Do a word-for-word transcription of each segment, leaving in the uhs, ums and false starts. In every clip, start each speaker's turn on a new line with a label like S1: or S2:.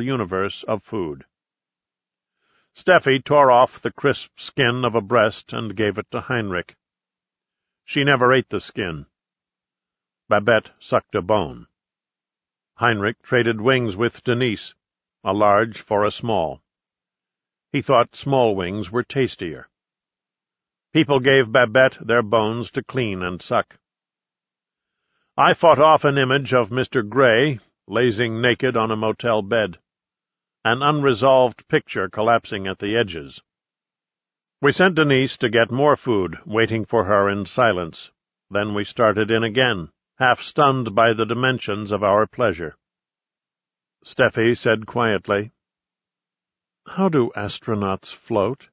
S1: universe of food. Steffi tore off the crisp skin of a breast and gave it to Heinrich. She never ate the skin. Babette sucked a bone. Heinrich traded wings with Denise, a large for a small. He thought small wings were tastier. People gave Babette their bones to clean and suck. I fought off an image of Mister Gray lazing naked on a motel bed, an unresolved picture collapsing at the edges. We sent Denise to get more food, waiting for her in silence. Then we started in again, half stunned by the dimensions of our pleasure. Steffi said quietly, "How do astronauts float?"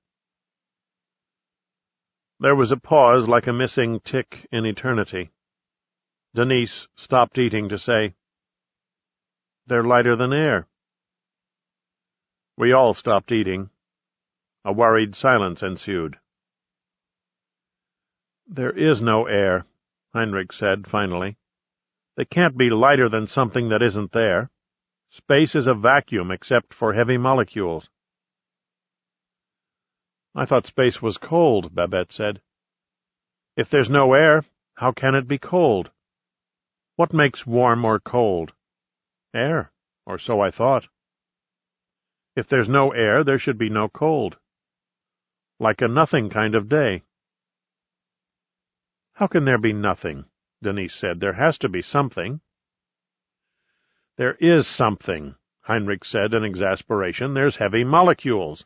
S1: There was a pause like a missing tick in eternity. Denise stopped eating to say, "They're lighter than air." We all stopped eating. A worried silence ensued. "There is no air," Heinrich said finally. "They can't be lighter than something that isn't there. Space is a vacuum except for heavy molecules." "I thought space was cold," Babette said. "If there's no air, how can it be cold? What makes warm or cold? Air, or so I thought. If there's no air, there should be no cold. Like a nothing kind of day." "How can there be nothing?" Denise said. "There has to be something." "There is something," Heinrich said in exasperation. "There's heavy molecules."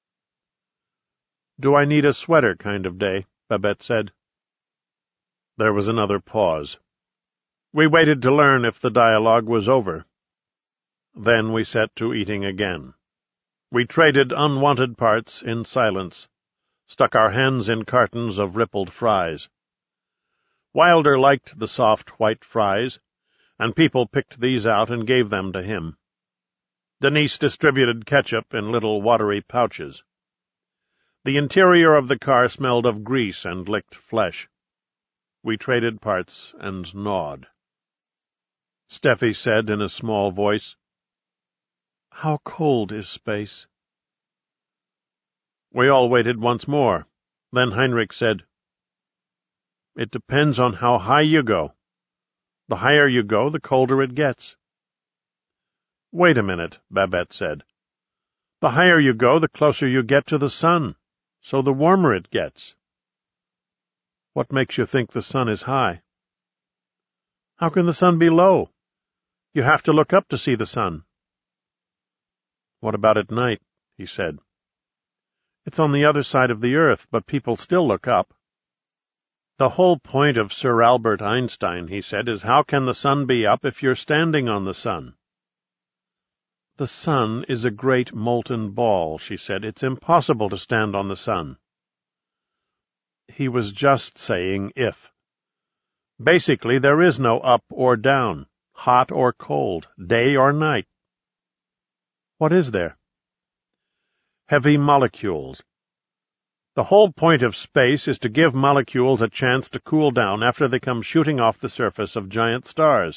S1: "Do I need a sweater kind of day?" Babette said. There was another pause. We waited to learn if the dialogue was over. Then we set to eating again. We traded unwanted parts in silence, stuck our hands in cartons of rippled fries. Wilder liked the soft white fries, and people picked these out and gave them to him. Denise distributed ketchup in little watery pouches. The interior of the car smelled of grease and licked flesh. We traded parts and gnawed. Steffi said in a small voice, "How cold is space?" We all waited once more. Then Heinrich said, "It depends on how high you go. The higher you go, the colder it gets." "Wait a minute," Babette said. "The higher you go, the closer you get to the sun, so the warmer it gets." "What makes you think the sun is high?" "How can the sun be low? You have to look up to see the sun." "What about at night?" he said. "It's on the other side of the earth, but people still look up." "The whole point of Sir Albert Einstein," he said, "is how can the sun be up if you're standing on the sun?" "The sun is a great molten ball," she said. "It's impossible to stand on the sun." He was just saying if. Basically, there is no up or down, hot or cold, day or night. What is there? Heavy molecules. The whole point of space is to give molecules a chance to cool down after they come shooting off the surface of giant stars.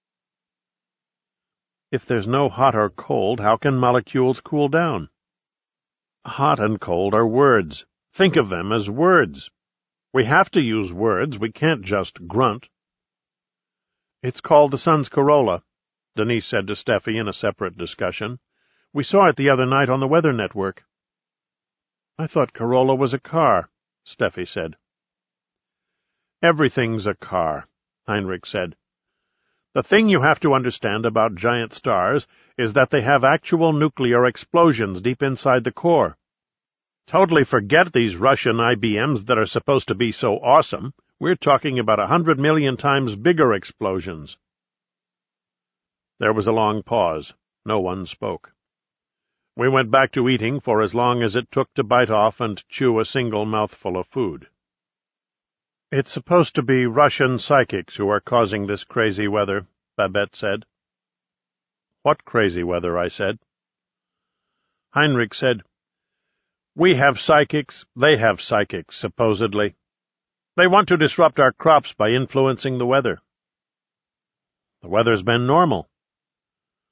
S1: If there's no hot or cold, how can molecules cool down? Hot and cold are words. Think of them as words. We have to use words. We can't just grunt. "It's called the sun's corolla," Denise said to Steffi in a separate discussion. "We saw it the other night on the Weather Network." "I thought Corolla was a car," Steffi said. "Everything's a car," Heinrich said. "The thing you have to understand about giant stars is that they have actual nuclear explosions deep inside the core. Totally forget these Russian I B Ms that are supposed to be so awesome. We're talking about a hundred million times bigger explosions." There was a long pause. No one spoke. We went back to eating for as long as it took to bite off and chew a single mouthful of food. "It's supposed to be Russian psychics who are causing this crazy weather," Babette said. "What crazy weather?" I said. Heinrich said, "We have psychics, they have psychics, supposedly. They want to disrupt our crops by influencing the weather." "The weather's been normal."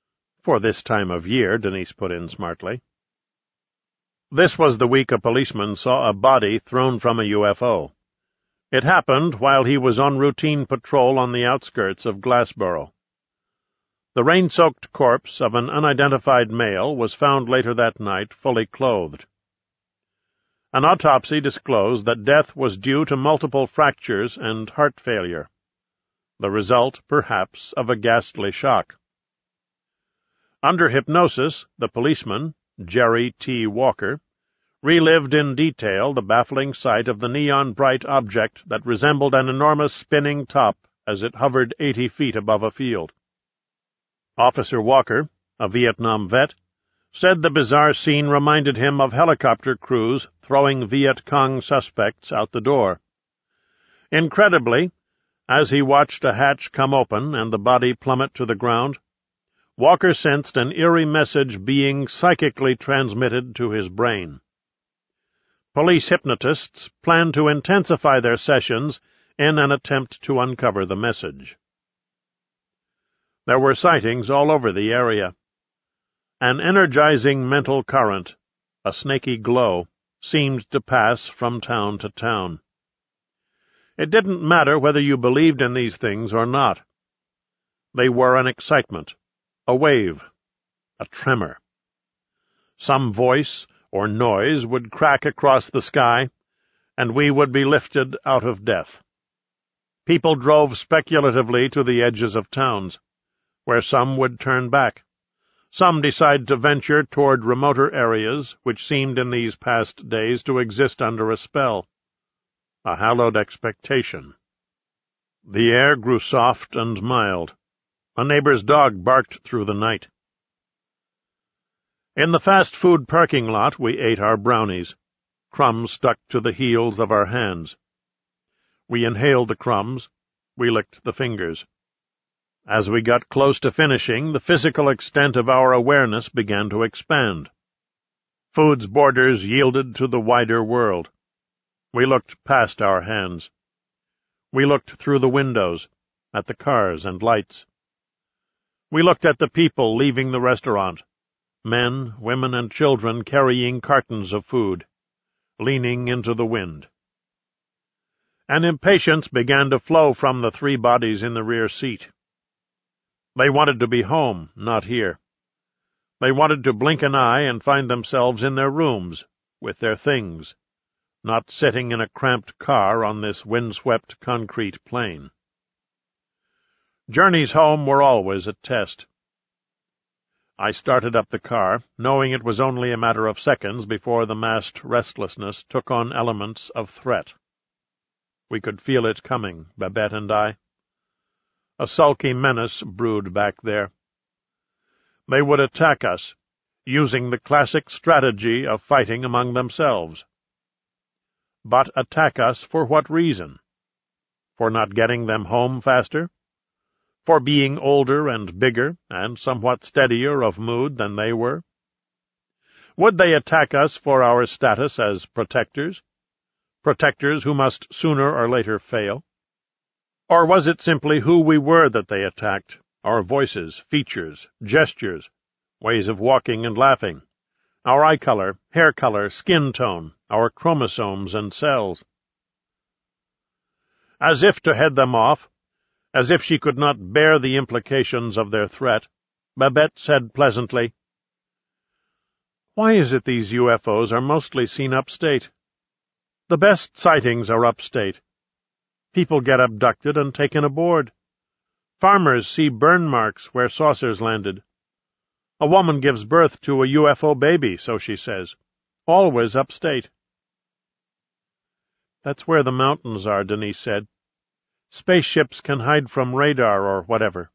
S1: For this time of year, Denise put in smartly. This was the week a policeman saw a body thrown from a U F O. It happened while he was on routine patrol on the outskirts of Glassboro. The rain-soaked corpse of an unidentified male was found later that night fully clothed. An autopsy disclosed that death was due to multiple fractures and heart failure, the result, perhaps, of a ghastly shock. Under hypnosis, the policeman, Jerry T. Walker, relived in detail the baffling sight of the neon-bright object that resembled an enormous spinning top as it hovered eighty feet above a field. Officer Walker, a Vietnam vet, said the bizarre scene reminded him of helicopter crews throwing Viet Cong suspects out the door. Incredibly, as he watched a hatch come open and the body plummet to the ground, Walker sensed an eerie message being psychically transmitted to his brain. Police hypnotists planned to intensify their sessions in an attempt to uncover the message. There were sightings all over the area. An energizing mental current, a snaky glow, seemed to pass from town to town. It didn't matter whether you believed in these things or not. They were an excitement, a wave, a tremor. Some voice or noise would crack across the sky, and we would be lifted out of death. People drove speculatively to the edges of towns, where some would turn back. Some decide to venture toward remoter areas which seemed in these past days to exist under a spell, a hallowed expectation. The air grew soft and mild. A neighbor's dog barked through the night. In the fast-food parking lot we ate our brownies. Crumbs stuck to the heels of our hands. We inhaled the crumbs. We licked the fingers. As we got close to finishing, the physical extent of our awareness began to expand. Food's borders yielded to the wider world. We looked past our hands. We looked through the windows, at the cars and lights. We looked at the people leaving the restaurant, men, women, and children carrying cartons of food, leaning into the wind. An impatience began to flow from the three bodies in the rear seat. They wanted to be home, not here. They wanted to blink an eye and find themselves in their rooms, with their things, not sitting in a cramped car on this windswept concrete plain. Journeys home were always a test. I started up the car, knowing it was only a matter of seconds before the massed restlessness took on elements of threat. We could feel it coming, Babette and I. A sulky menace brewed back there. They would attack us, using the classic strategy of fighting among themselves. But attack us for what reason? For not getting them home faster? For being older and bigger and somewhat steadier of mood than they were? Would they attack us for our status as protectors? Protectors who must sooner or later fail? Or was it simply who we were that they attacked, our voices, features, gestures, ways of walking and laughing, our eye color, hair color, skin tone, our chromosomes and cells? As if to head them off, as if she could not bear the implications of their threat, Babette said pleasantly, "Why is it these U F Os are mostly seen upstate? The best sightings are upstate. People get abducted and taken aboard. Farmers see burn marks where saucers landed. A woman gives birth to a U F O baby, so she says. Always upstate." "That's where the mountains are," Denise said. "Spaceships can hide from radar or whatever."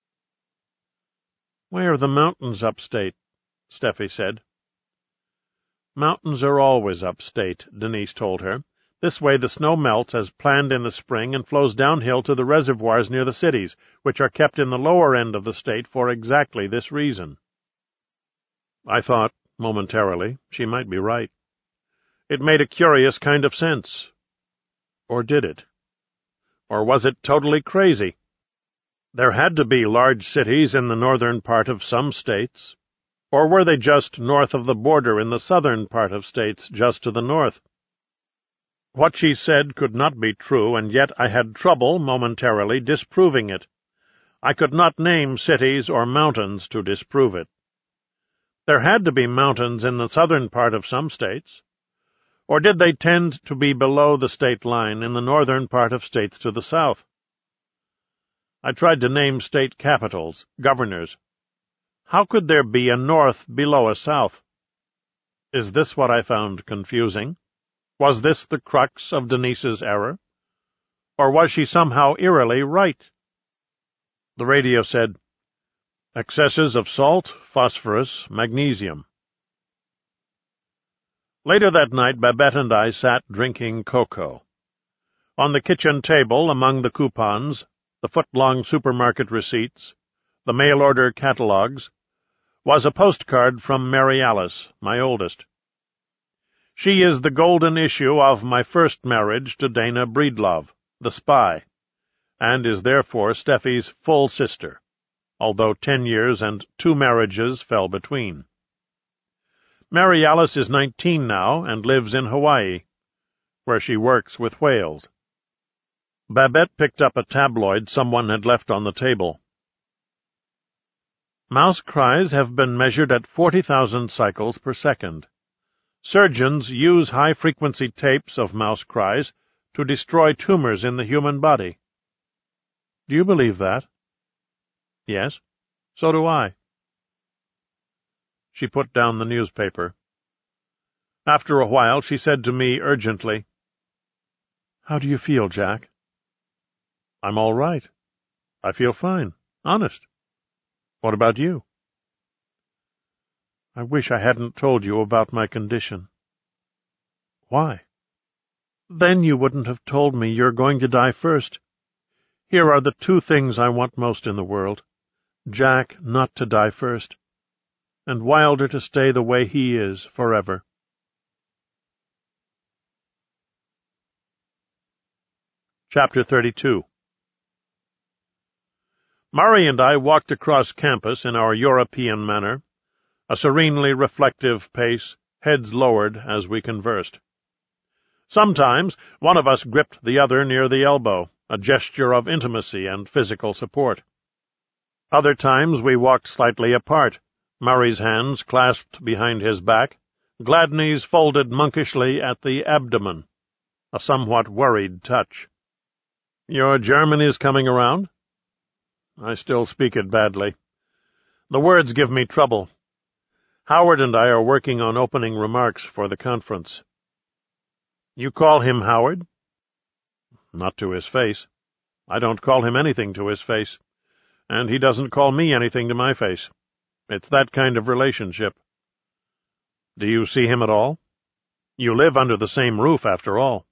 S1: "Why are the mountains upstate?" Steffi said. "Mountains are always upstate," Denise told her. "This way the snow melts as planned in the spring and flows downhill to the reservoirs near the cities, which are kept in the lower end of the state for exactly this reason." I thought, momentarily, she might be right. It made a curious kind of sense. Or did it? Or was it totally crazy? There had to be large cities in the northern part of some states, or were they just north of the border in the southern part of states just to the north? What she said could not be true, and yet I had trouble momentarily disproving it. I could not name cities or mountains to disprove it. There had to be mountains in the southern part of some states. Or did they tend to be below the state line in the northern part of states to the south? I tried to name state capitals, governors. How could there be a north below a south? Is this what I found confusing? Was this the crux of Denise's error? Or was she somehow eerily right? The radio said, "Excesses of salt, phosphorus, magnesium." Later that night, Babette and I sat drinking cocoa. On the kitchen table, among the coupons, the foot-long supermarket receipts, the mail-order catalogues, was a postcard from Mary Alice, my oldest. She is the golden issue of my first marriage to Dana Breedlove, the spy, and is therefore Steffi's full sister, although ten years and two marriages fell between. Mary Alice is nineteen now and lives in Hawaii, where she works with whales. Babette picked up a tabloid someone had left on the table. Mouse cries have been measured at forty thousand cycles per second. Surgeons use high-frequency tapes of mouse cries to destroy tumors in the human body. Do you believe that? Yes, so do I. She put down the newspaper. After a while, she said to me urgently, "How do you feel, Jack?" "I'm all right. I feel fine, honest. What about you?" "I wish I hadn't told you about my condition." "Why?" "Then you wouldn't have told me you're going to die first. Here are the two things I want most in the world. Jack not to die first, and Wilder to stay the way he is forever." Chapter thirty-two. Murray and I walked across campus in our European manner, a serenely reflective pace, heads lowered as we conversed. Sometimes one of us gripped the other near the elbow, a gesture of intimacy and physical support. Other times we walked slightly apart, Murray's hands clasped behind his back, Gladney's folded monkishly at the abdomen, a somewhat worried touch. "Your German is coming around?" I still speak it badly. The words give me trouble. Howard and I are working on opening remarks for the conference. "You call him Howard?" "Not to his face. I don't call him anything to his face, and he doesn't call me anything to my face. It's that kind of relationship." "Do you see him at all? You live under the same roof, after all."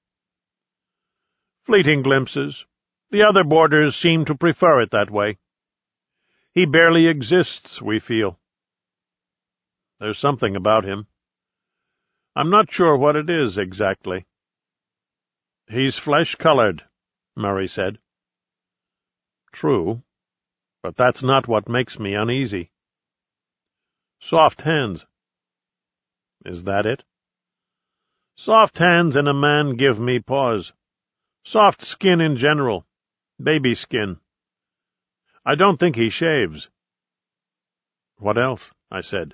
S1: "Fleeting glimpses. The other boarders seem to prefer it that way. He barely exists, we feel. There's something about him. I'm not sure what it is exactly." "He's flesh-colored," Murray said. "True, but that's not what makes me uneasy." "Soft hands." "Is that it?" "Soft hands in a man give me pause. Soft skin in general. Baby skin. I don't think he shaves." "What else?" I said.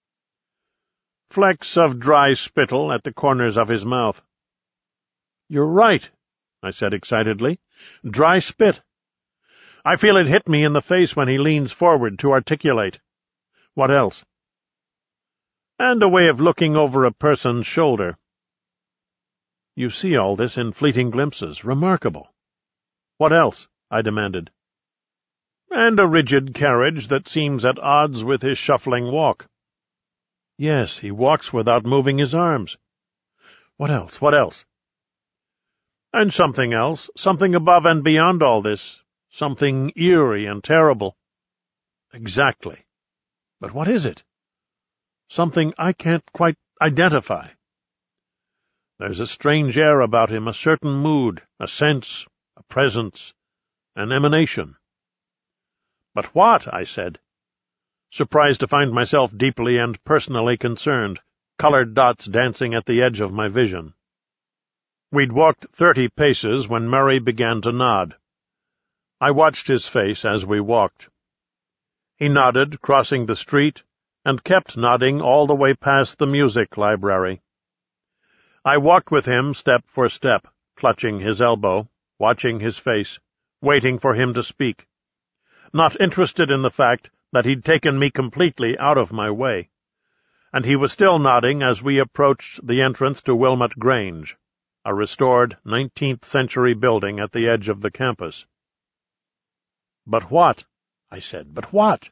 S1: "Flecks of dry spittle at the corners of his mouth." "You're right," I said excitedly. "Dry spit. I feel it hit me in the face when he leans forward to articulate. What else?" "And a way of looking over a person's shoulder." "You see all this in fleeting glimpses. Remarkable. What else?" I demanded. "And a rigid carriage that seems at odds with his shuffling walk." "Yes, he walks without moving his arms." "What else? What else?" "And something else, something above and beyond all this, something eerie and terrible." "Exactly. But what is it?" "Something I can't quite identify." "There's a strange air about him, a certain mood, a sense, a presence, an emanation." "But what?" I said, surprised to find myself deeply and personally concerned, colored dots dancing at the edge of my vision. We'd walked thirty paces when Murray began to nod. I watched his face as we walked. He nodded, crossing the street, and kept nodding all the way past the music library. I walked with him step for step, clutching his elbow, watching his face, waiting for him to speak, not interested in the fact that he'd taken me completely out of my way, and he was still nodding as we approached the entrance to Wilmot Grange, a restored nineteenth-century building at the edge of the campus. "But what?" I said. "But what?"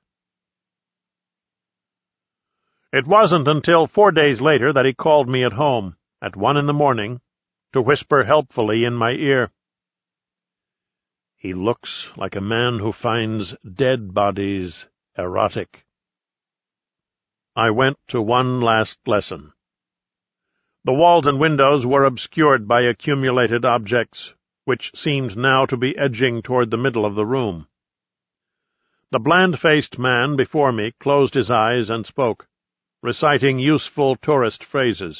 S1: It wasn't until four days later that he called me at home, at one in the morning, to whisper helpfully in my ear, "He looks like a man who finds dead bodies erotic." I went to one last lesson. The walls and windows were obscured by accumulated objects, which seemed now to be edging toward the middle of the room. The bland-faced man before me closed his eyes and spoke, reciting useful tourist phrases.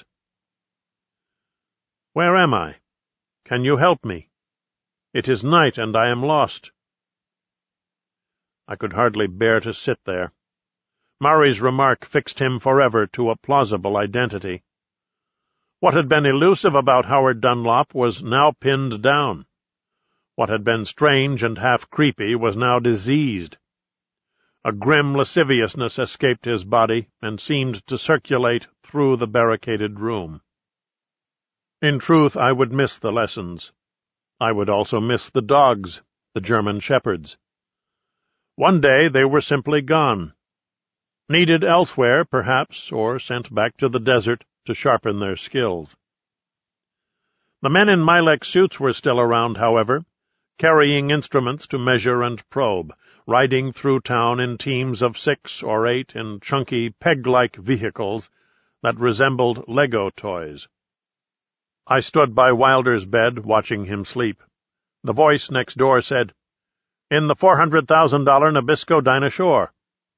S1: "Where am I? Can you help me? It is night and I am lost." I could hardly bear to sit there. Murray's remark fixed him forever to a plausible identity. What had been elusive about Howard Dunlop was now pinned down. What had been strange and half creepy was now diseased. A grim lasciviousness escaped his body and seemed to circulate through the barricaded room. In truth, I would miss the lessons. I would also miss the dogs, the German shepherds. One day they were simply gone. Needed elsewhere, perhaps, or sent back to the desert to sharpen their skills. The men in Milex suits were still around, however, carrying instruments to measure and probe, riding through town in teams of six or eight in chunky, peg-like vehicles that resembled Lego toys. I stood by Wilder's bed, watching him sleep. The voice next door said, "In the four hundred thousand dollar Nabisco Dinosaur."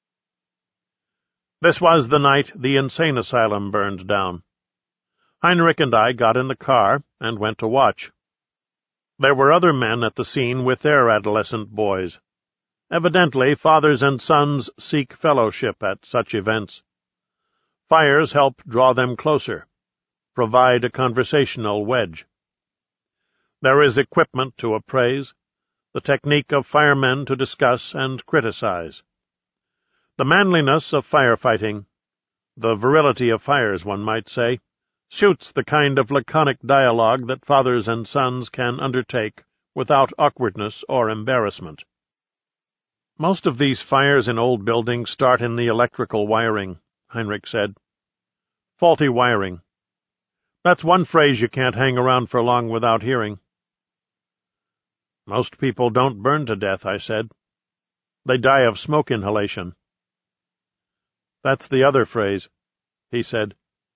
S1: This was the night the insane asylum burned down. Heinrich and I got in the car and went to watch. There were other men at the scene with their adolescent boys. Evidently, fathers and sons seek fellowship at such events. Fires help draw them closer, provide a conversational wedge. There is equipment to appraise, the technique of firemen to discuss and criticize. The manliness of firefighting, the virility of fires, one might say, suits the kind of laconic dialogue that fathers and sons can undertake without awkwardness or embarrassment. "Most of these fires in old buildings start in the electrical wiring," Heinrich said. "Faulty wiring. That's one phrase you can't hang around for long without hearing." "Most people don't burn to death," I said. "They die of smoke inhalation." "That's the other phrase," he said.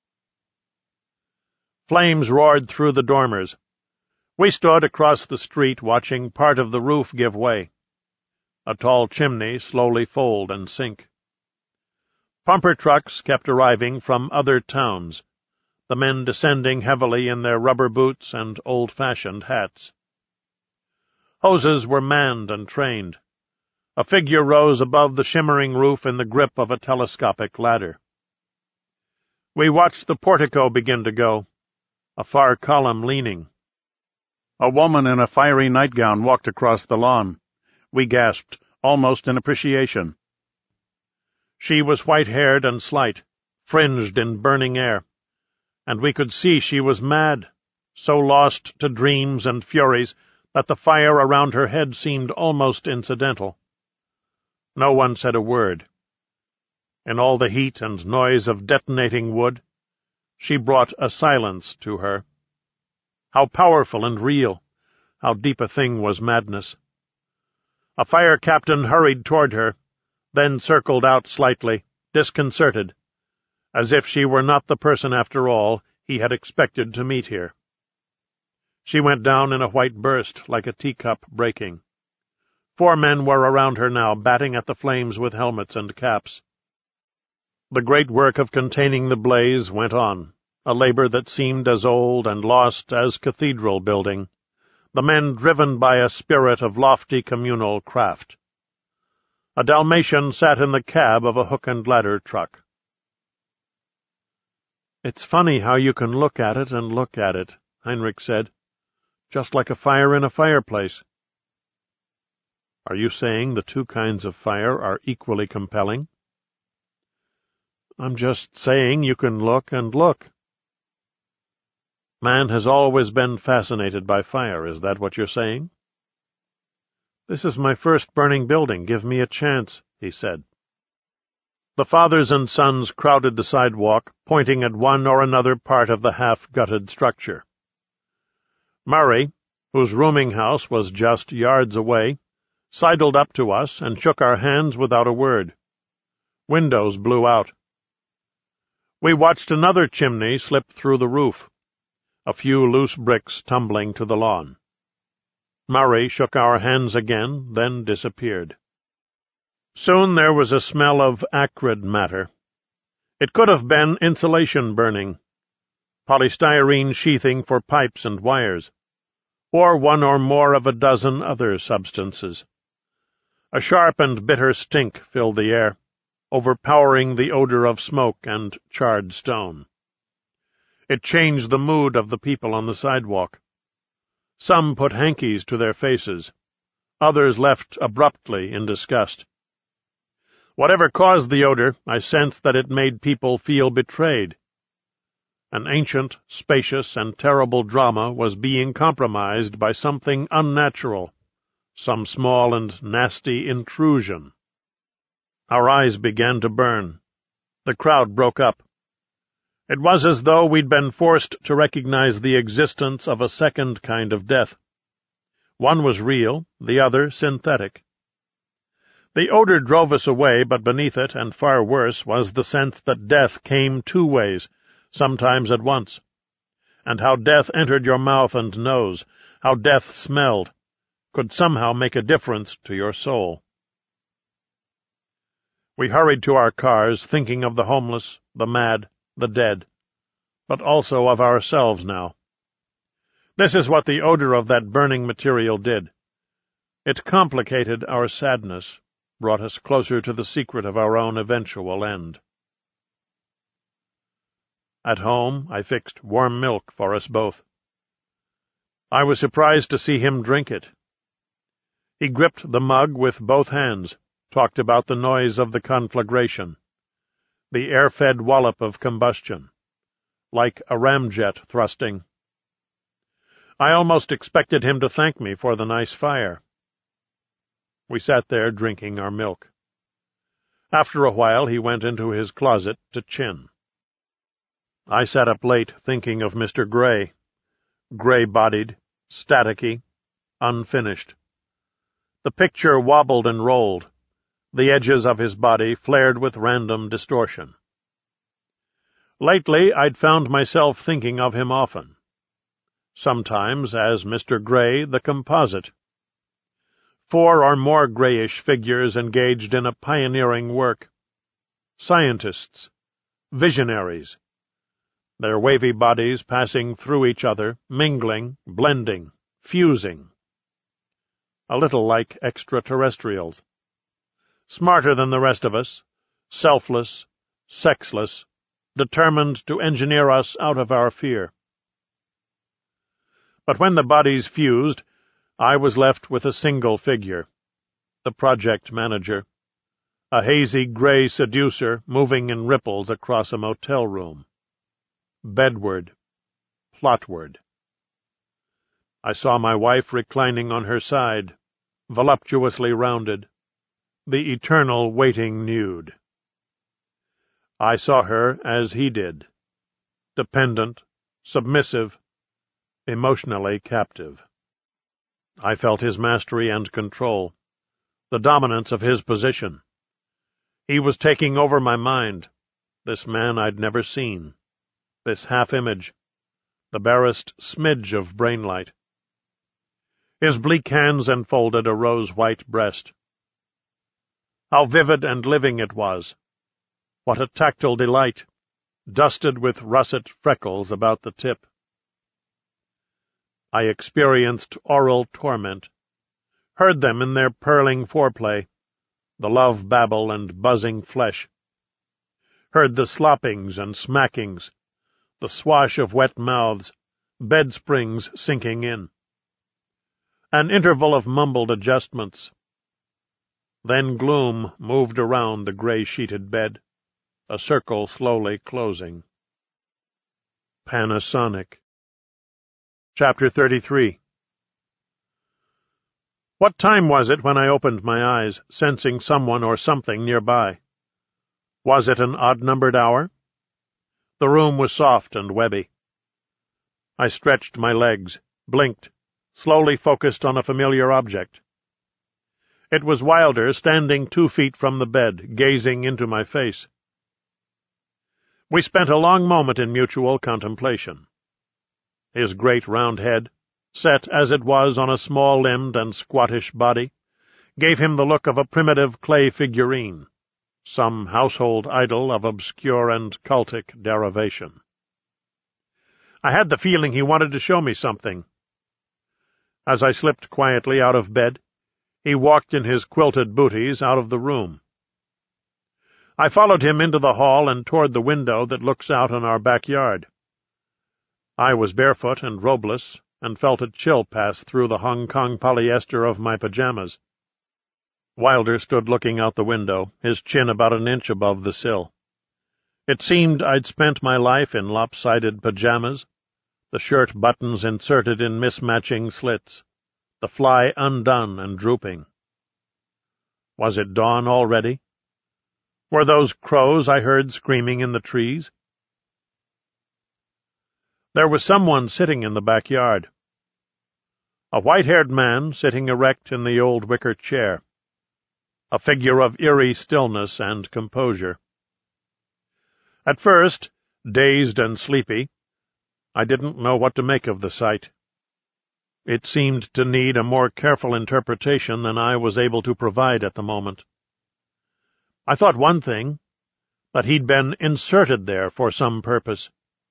S1: Flames roared through the dormers. We stood across the street watching part of the roof give way, a tall chimney slowly fold and sink. Pumper trucks kept arriving from other towns, the men descending heavily in their rubber boots and old-fashioned hats. Hoses were manned and trained. A figure rose above the shimmering roof in the grip of a telescopic ladder. We watched the portico begin to go, a far column leaning. A woman in a fiery nightgown walked across the lawn. We gasped, almost in appreciation. She was white-haired and slight, fringed in burning air, and we could see she was mad, so lost to dreams and furies that the fire around her head seemed almost incidental. No one said a word. In all the heat and noise of detonating wood, she brought a silence to her. How powerful and real, how deep a thing was madness. A fire captain hurried toward her, then circled out slightly, disconcerted, as if she were not the person after all he had expected to meet here. She went down in a white burst like a teacup breaking. Four men were around her now, batting at the flames with helmets and caps. The great work of containing the blaze went on, a labor that seemed as old and lost as cathedral building, the men driven by a spirit of lofty communal craft. A Dalmatian sat in the cab of a hook-and-ladder truck. "It's funny how you can look at it and look at it," Heinrich said. "Just like a fire in a fireplace." "Are you saying the two kinds of fire are equally compelling?" "I'm just saying you can look and look." "Man has always been fascinated by fire, is that what you're saying?" "This is my first burning building. Give me a chance," he said. The fathers and sons crowded the sidewalk, pointing at one or another part of the half-gutted structure. Murray, whose rooming house was just yards away, sidled up to us and shook our hands without a word. Windows blew out. We watched another chimney slip through the roof, a few loose bricks tumbling to the lawn. Murray shook our hands again, then disappeared. Soon there was a smell of acrid matter. It could have been insulation burning, polystyrene sheathing for pipes and wires, or one or more of a dozen other substances. A sharp and bitter stink filled the air, overpowering the odor of smoke and charred stone. It changed the mood of the people on the sidewalk. Some put hankies to their faces. Others left abruptly in disgust. Whatever caused the odor, I sensed that it made people feel betrayed. An ancient, spacious, and terrible drama was being compromised by something unnatural, some small and nasty intrusion. Our eyes began to burn. The crowd broke up. It was as though we'd been forced to recognize the existence of a second kind of death. One was real, the other synthetic. The odor drove us away, but beneath it, and far worse, was the sense that death came two ways, sometimes at once, and how death entered your mouth and nose, how death smelled, could somehow make a difference to your soul. We hurried to our cars, thinking of the homeless, the mad, the dead, but also of ourselves now. This is what the odor of that burning material did. It complicated our sadness, brought us closer to the secret of our own eventual end. At home, I fixed warm milk for us both. I was surprised to see him drink it. He gripped the mug with both hands, talked about the noise of the conflagration, the air-fed wallop of combustion, like a ramjet thrusting. I almost expected him to thank me for the nice fire. We sat there drinking our milk. After a while he went into his closet to chin. I sat up late thinking of Mister Gray, gray-bodied, staticky, unfinished. The picture wobbled and rolled. The edges of his body flared with random distortion. Lately I'd found myself thinking of him often, sometimes as Mister Gray the composite. Four or more grayish figures engaged in a pioneering work. Scientists, visionaries, their wavy bodies passing through each other, mingling, blending, fusing. A little like extraterrestrials. Smarter than the rest of us, selfless, sexless, determined to engineer us out of our fear. But when the bodies fused, I was left with a single figure, the project manager, a hazy gray seducer moving in ripples across a motel room. Bedward, plotward. I saw my wife reclining on her side, voluptuously rounded, the eternal waiting nude. I saw her as he did, dependent, submissive, emotionally captive. I felt his mastery and control, the dominance of his position. He was taking over my mind, this man I'd never seen, this half-image, the barest smidge of brainlight. His bleak hands enfolded a rose-white breast. How vivid and living it was! What a tactile delight, dusted with russet freckles about the tip. I experienced oral torment, heard them in their purling foreplay, the love babble and buzzing flesh, heard the sloppings and smackings, the swash of wet mouths, bed springs sinking in. An interval of mumbled adjustments. Then gloom moved around the grey-sheeted bed, a circle slowly closing. Panasonic. Chapter thirty-three. What time was it when I opened my eyes, sensing someone or something nearby? Was it an odd-numbered hour? The room was soft and webby. I stretched my legs, blinked, slowly focused on a familiar object. It was Wilder standing two feet from the bed, gazing into my face. We spent a long moment in mutual contemplation. His great round head, set as it was on a small-limbed and squattish body, gave him the look of a primitive clay figurine, some household idol of obscure and cultic derivation. I had the feeling he wanted to show me something. As I slipped quietly out of bed, he walked in his quilted booties out of the room. I followed him into the hall and toward the window that looks out on our backyard. I was barefoot and robeless, and felt a chill pass through the Hong Kong polyester of my pajamas. Wilder stood looking out the window, his chin about an inch above the sill. It seemed I'd spent my life in lopsided pajamas, the shirt buttons inserted in mismatching slits, the fly undone and drooping. Was it dawn already? Were those crows I heard screaming in the trees? There was someone sitting in the backyard. A white-haired man sitting erect in the old wicker chair, a figure of eerie stillness and composure. At first, dazed and sleepy, I didn't know what to make of the sight. It seemed to need a more careful interpretation than I was able to provide at the moment. I thought one thing, that he'd been inserted there for some purpose.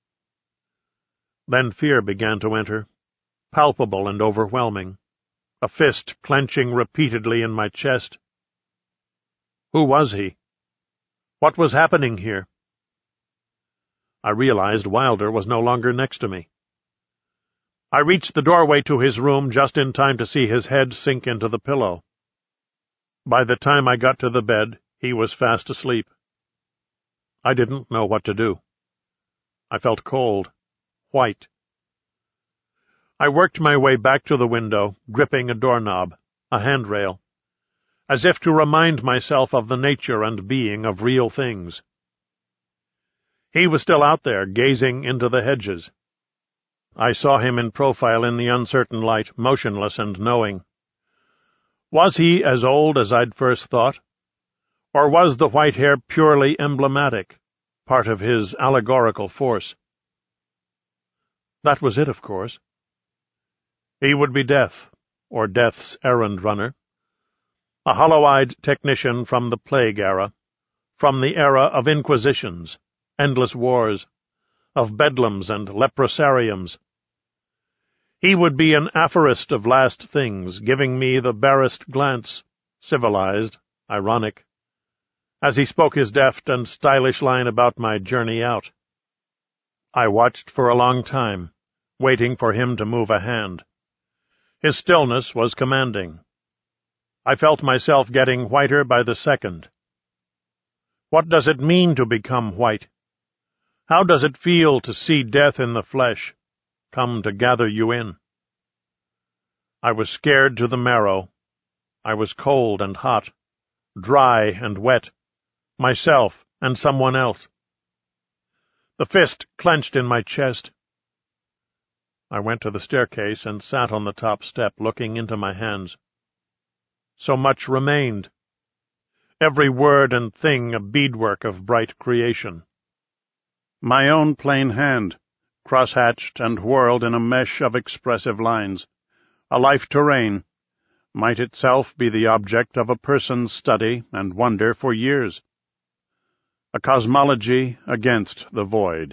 S1: Then fear began to enter, palpable and overwhelming, a fist clenching repeatedly in my chest. Who was he? What was happening here? I realized Wilder was no longer next to me. I reached the doorway to his room just in time to see his head sink into the pillow. By the time I got to the bed, he was fast asleep. I didn't know what to do. I felt cold, white. I worked my way back to the window, gripping a doorknob, a handrail, as if to remind myself of the nature and being of real things. He was still out there, gazing into the hedges. I saw him in profile in the uncertain light, motionless and knowing. Was he as old as I'd first thought? Or was the white hair purely emblematic, part of his allegorical force? That was it, of course. He would be Death, or Death's errand-runner, a hollow-eyed technician from the Plague era, from the era of inquisitions, endless wars, of bedlams and leprosariums. He would be an aphorist of last things, giving me the barest glance, civilized, ironic, as he spoke his deft and stylish line about my journey out. I watched for a long time, waiting for him to move a hand. His stillness was commanding. I felt myself getting whiter by the second. What does it mean to become white? How does it feel to see death in the flesh, come to gather you in? I was scared to the marrow. I was cold and hot, dry and wet, myself and someone else. The fist clenched in my chest. I went to the staircase and sat on the top step, looking into my hands. So much remained. Every word and thing a beadwork of bright creation. My own plain hand, cross-hatched and whirled in a mesh of expressive lines,
S2: a life terrain, might itself be the object of a person's study and wonder for years. A cosmology against the void.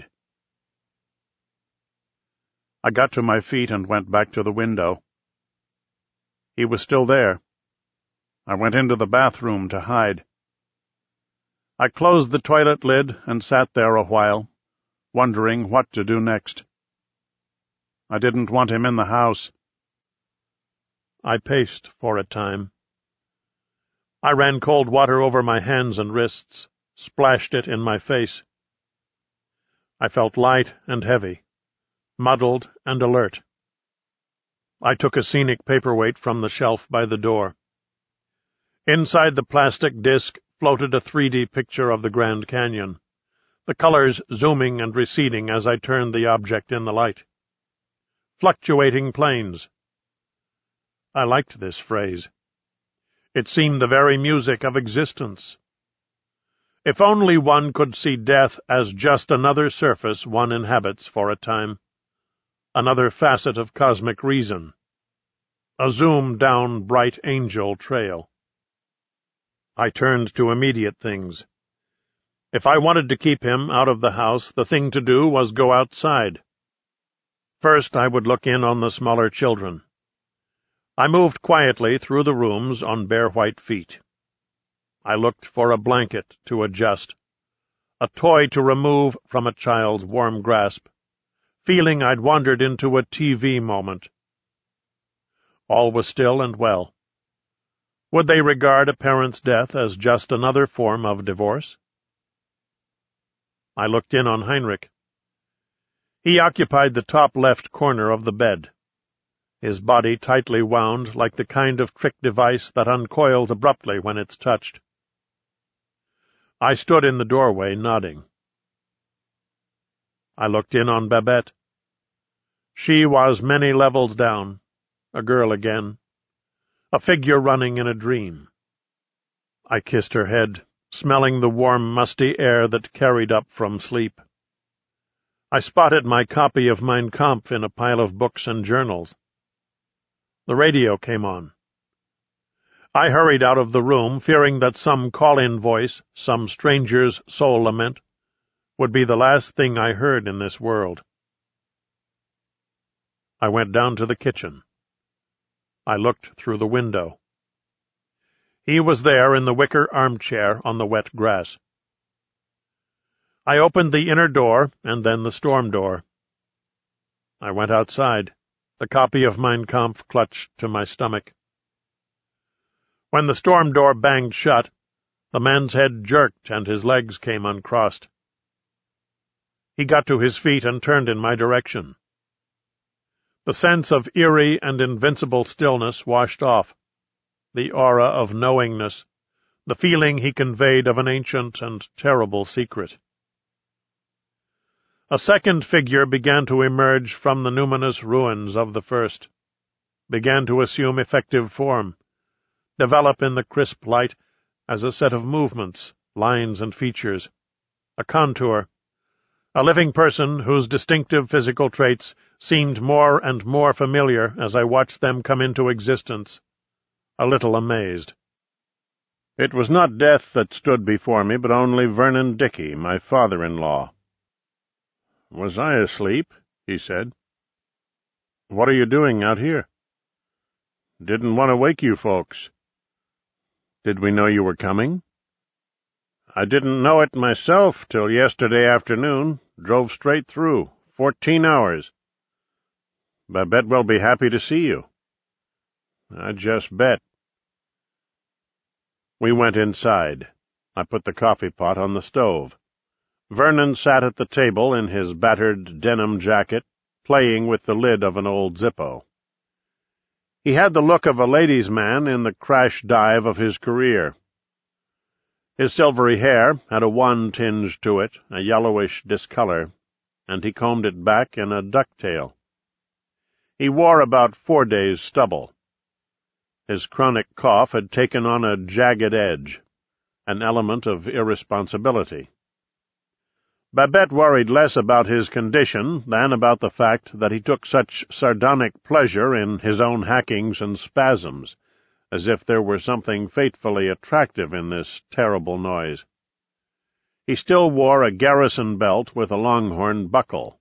S2: I got to my feet and went back to the window. He was still there. I went into the bathroom to hide. I closed the toilet lid and sat there a while, wondering what to do next. I didn't want him in the house. I paced for a time. I ran cold water over my hands and wrists, splashed it in my face. I felt light and heavy, muddled and alert. I took a scenic paperweight from the shelf by the door. Inside the plastic disc floated a three D picture of the Grand Canyon, the colors zooming and receding as I turned the object in the light. Fluctuating planes. I liked this phrase. It seemed the very music of existence. If only one could see death as just another surface one inhabits for a time, another facet of cosmic reason, a zoomed-down bright angel trail. I turned to immediate things. If I wanted to keep him out of the house, the thing to do was go outside. First, I would look in on the smaller children. I moved quietly through the rooms on bare white feet. I looked for a blanket to adjust, a toy to remove from a child's warm grasp, feeling I'd wandered into a T V moment. All was still and well. Would they regard a parent's death as just another form of divorce? I looked in on Heinrich. He occupied the top left corner of the bed, his body tightly wound like the kind of trick device that uncoils abruptly when it's touched. I stood in the doorway, nodding. I looked in on Babette. She was many levels down, a girl again, a figure running in a dream. I kissed her head, smelling the warm, musty air that carried up from sleep. I spotted my copy of Mein Kampf in a pile of books and journals. The radio came on. I hurried out of the room, fearing that some call-in voice, some stranger's soul lament, would be the last thing I heard in this world. I went down to the kitchen. I looked through the window. He was there in the wicker armchair on the wet grass. I opened the inner door and then the storm door. I went outside, the copy of Mein Kampf clutched to my stomach. When the storm door banged shut, the man's head jerked and his legs came uncrossed. He got to his feet and turned in my direction. The sense of eerie and invincible stillness washed off, the aura of knowingness, the feeling he conveyed of an ancient and terrible secret. A second figure began to emerge from the numinous ruins of the first, began to assume effective form, develop in the crisp light as a set of movements, lines and features, a contour, a living person whose distinctive physical traits seemed more and more familiar as I watched them come into existence, a little amazed. It was not death that stood before me, but only Vernon Dickey, my father-in-law. "Was I asleep?" he said. "What are you doing out here?" "Didn't want to wake you folks." "Did we know you were coming?" "I didn't know it myself till yesterday afternoon. Drove straight through. Fourteen hours." "Babette will be happy to see you." "I just bet." We went inside. I put the coffee pot on the stove. Vernon sat at the table in his battered denim jacket, playing with the lid of an old Zippo. He had the look of a ladies' man in the crash dive of his career. His silvery hair had a wan tinge to it, a yellowish discolor, and he combed it back in a ducktail. He wore about four days' stubble. His chronic cough had taken on a jagged edge, an element of irresponsibility.
S1: Babette worried less about his condition than about the fact that he took such sardonic pleasure in his own hackings and spasms, as if there were something fatefully attractive in this terrible noise. He still wore a garrison belt with a longhorn buckle.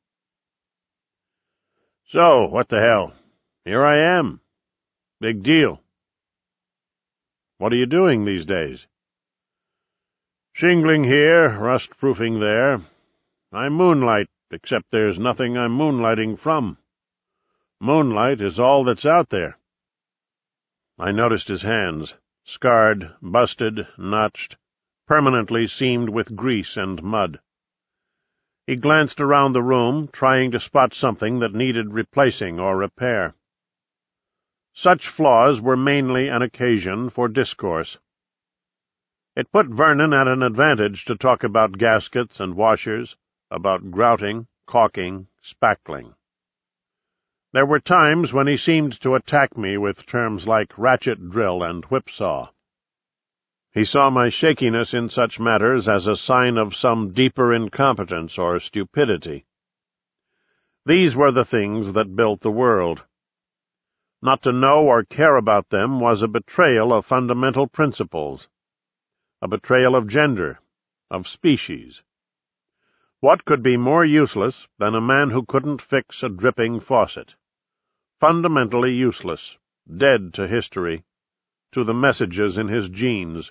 S1: "So, what the hell? Here I am. Big deal." "What are you doing these days?" "Shingling here, rust-proofing there. I moonlight, except there's nothing I'm moonlighting from. Moonlight is all that's out there." I noticed his hands, scarred, busted, notched, permanently seamed with grease and mud. He glanced around the room, trying to spot something that needed replacing or repair. Such flaws were mainly an occasion for discourse. It put Vernon at an advantage to talk about gaskets and washers, about grouting, caulking, spackling. There were times when he seemed to attack me with terms like ratchet drill and whipsaw. He saw my shakiness in such matters as a sign of some deeper incompetence or stupidity. These were the things that built the world. Not to know or care about them was a betrayal of fundamental principles, a betrayal of gender, of species. What could be more useless than a man who couldn't fix a dripping faucet? Fundamentally useless, dead to history, to the messages in his genes.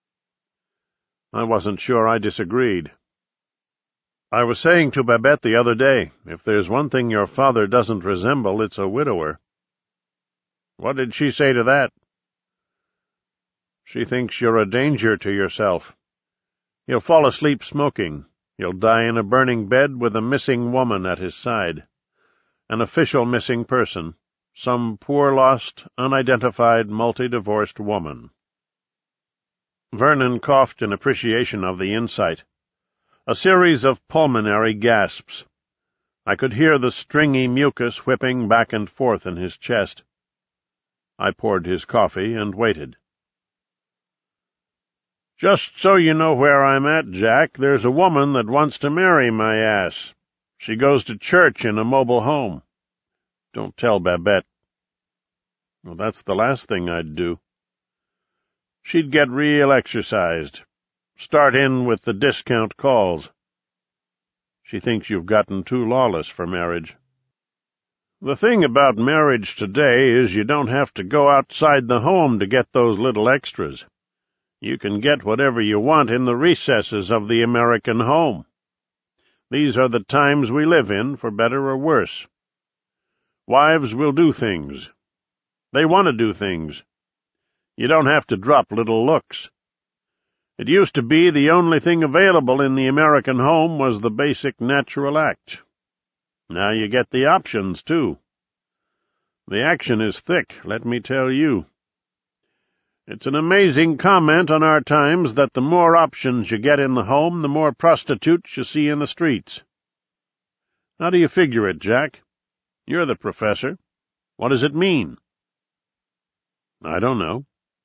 S1: I wasn't sure I disagreed. "I was saying to Babette the other day, if there's one thing your father doesn't resemble, it's a widower." "What did she say to that?" "She thinks you're a danger to yourself. He'll fall asleep smoking. He'll die in a burning bed with a missing woman at his side. An official missing person. Some poor lost, unidentified, multi-divorced woman." Vernon coughed in appreciation of the insight. A series of pulmonary gasps. I could hear the stringy mucus whipping back and forth in his chest. I poured his coffee and waited. "Just so you know where I'm at, Jack, there's a woman that wants to marry my ass. She goes to church in a mobile home. Don't tell Babette." "Well, that's the last thing I'd do." "She'd get real exercised. Start in with the discount calls." "She thinks you've gotten too lawless for marriage." "The thing about marriage today is you don't have to go outside the home to get those little extras. You can get whatever you want in the recesses of the American home. These are the times we live in, for better or worse. Wives will do things. They want to do things. You don't have to drop little looks. It used to be the only thing available in the American home was the basic natural act. Now you get the options, too. The action is thick, let me tell you. It's an amazing comment on our times that the more options you get in the home, the more prostitutes you see in the streets. How do you figure it, Jack? You're the professor. What does it mean?" "I don't know."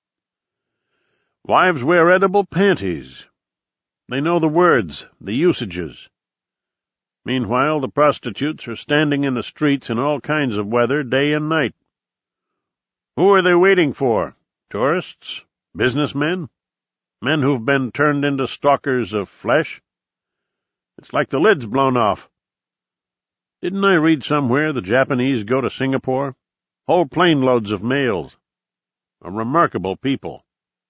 S1: "Wives wear edible panties. They know the words, the usages. Meanwhile, the prostitutes are standing in the streets in all kinds of weather, day and night. Who are they waiting for? Tourists? Businessmen? Men who've been turned into stalkers of flesh? It's like the lid's blown off. Didn't I read somewhere the Japanese go to Singapore? Whole plane loads of males. A remarkable people."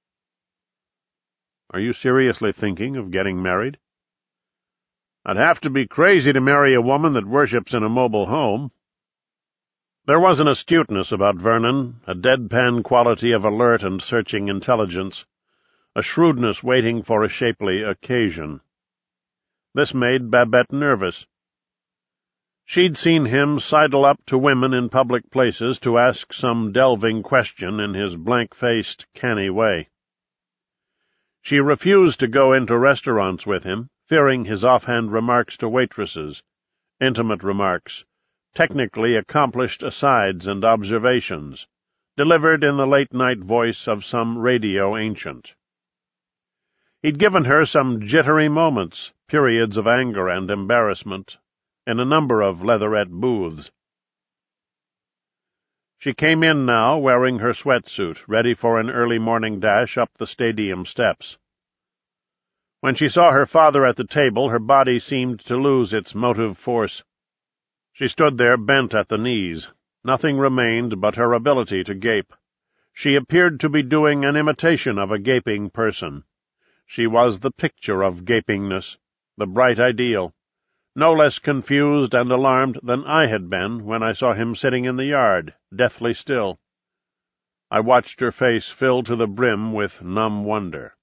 S1: "Are you seriously thinking of getting married?" "I'd have to be crazy to marry a woman that worships in a mobile home." There was an astuteness about Vernon, a deadpan quality of alert and searching intelligence, a shrewdness waiting for a shapely occasion. This made Babette nervous. She'd seen him sidle up to women in public places to ask some delving question in his blank-faced, canny way. She refused to go into restaurants with him, fearing his offhand remarks to waitresses, intimate remarks, technically accomplished asides and observations, delivered in the late-night voice of some radio ancient. He'd given her some jittery moments, periods of anger and embarrassment, in a number of leatherette booths. She came in now, wearing her sweatsuit, ready for an early morning dash up the stadium steps. When she saw her father at the table, her body seemed to lose its motive force. She stood there bent at the knees. Nothing remained but her ability to gape. She appeared to be doing an imitation of a gaping person. She was the picture of gapingness, the bright ideal, no less confused and alarmed than I had been when I saw him sitting in the yard, deathly still. I watched her face fill to the brim with numb wonder.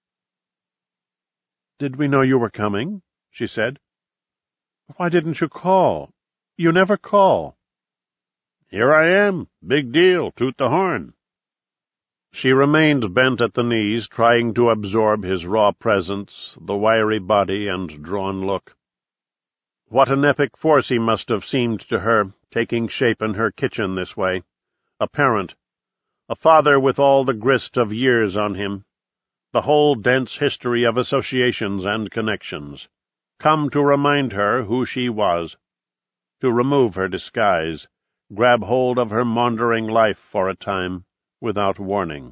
S1: "Did we know you were coming?" she said. "Why didn't you call? You never call." "Here I am. Big deal. Toot the horn." She remained bent at the knees, trying to absorb his raw presence, the wiry body and drawn look. What an epic force he must have seemed to her, taking shape in her kitchen this way. A parent, a father with all the grist of years on him, the whole dense history of associations and connections, come to remind her who she was, to remove her disguise, grab hold of her maundering life for a time, without warning.